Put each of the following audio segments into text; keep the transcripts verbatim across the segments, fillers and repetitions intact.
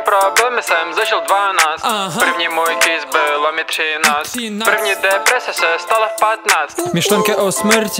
problémy jsem zažil dvanáct. Aha. První můj kiss bylo mi třináct. První deprese se stala v patnáct. Myšlenky o smrti.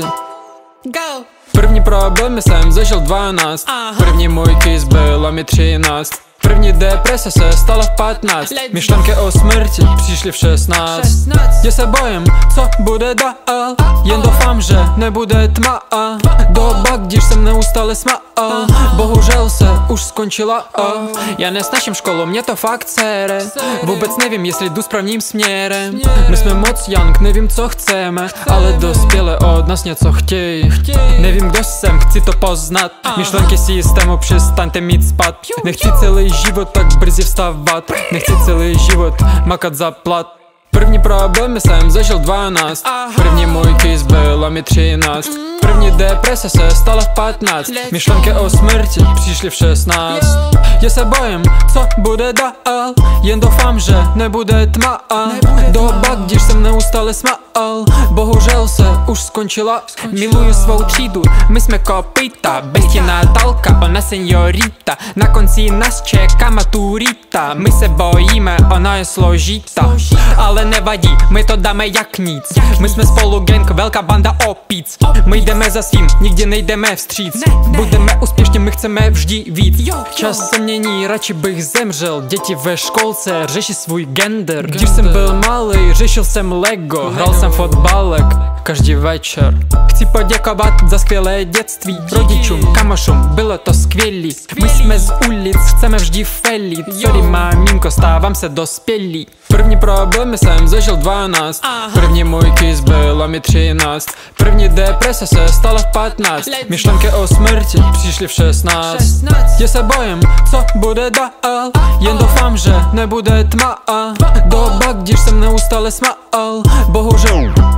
Go. První problémy jsem zažil dvanáct. Aha. První můj kiss bylo mi třináct. První deprese se stala v patnáct. Myšlenky o smrti přišly v šestnáct. Já se bojím, co bude dál. Jen doufám, že nebude tma. Doba, když jsem neustále smál. Bohužel se už skončila. Já nesnáším školu, mě to fakt sere. Vůbec nevím, jestli jdu správným směrem. My jsme moc young, nevím, co chceme, ale dospělé od nás něco chtějí. Nevím, kdo jsem, chci to poznat. Myšlenky systému, přestaňte mít spát. Nechci celý život tak brzy vstávat. Nechci celý život makat za plat. První problémy jsem zažil dvanáct. První můj kiss bylo mi třináct. První deprese se stala v patnáct. Myšlenky o smrti přišly v šestnáct. Já se bojím, co bude dál. Jen doufám, že nebude tma. Doba, když jsem neustále smál. Bohužel se už skončila. Miluju svou třídu, my jsme kopyta. Bestie Natálka, ona seniorita. Na konci nás čeká maturita. My se bojíme, ona je složitá. Ale nevadí, my to dáme jak nic. My jsme spolu gang, velká banda opic. My jdeme za svým, nikdy nejdeme vstříc. Budeme úspěšní, my chceme vždy víc. Čas se mění, radši bych zemřel. Děti ve školce řeší svůj gender. Když jsem byl malý, řešil jsem Lego. Hrál jsem fotbalek každý večer. Chci poděkovat za skvělé dětství rodičům, kamošům, bylo to skvělý. My jsme z ulic, chceme vždy felit. Sorry maminko, stávám se dospělý. První problémy jsem zažil dvanáct. První můj kiss bylo mi třináct. První deprese se stala v patnáct. Myšlenky o smrti přišly v šestnáct. Já se bojím, co bude dál. Jen doufám, že nebude tma. Doba, když jsem neustále smál. Bohužel